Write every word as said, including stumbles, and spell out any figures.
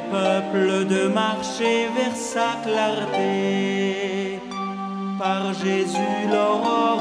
peuple de marcher vers sa clarté. Par Jésus l'aurore